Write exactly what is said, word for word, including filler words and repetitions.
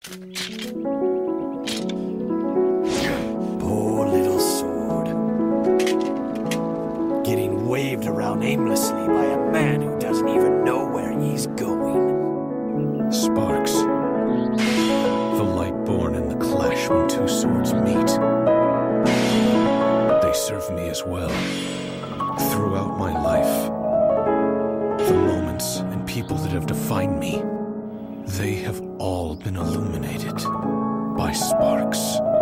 Poor little sword. Getting waved around aimlessly by a man who doesn't even know where he's going. Sparks. The light born in the clash when two swords meet. They serve me as well. Throughout my life, the moments and people that have defined me, they have all been illuminated by sparks.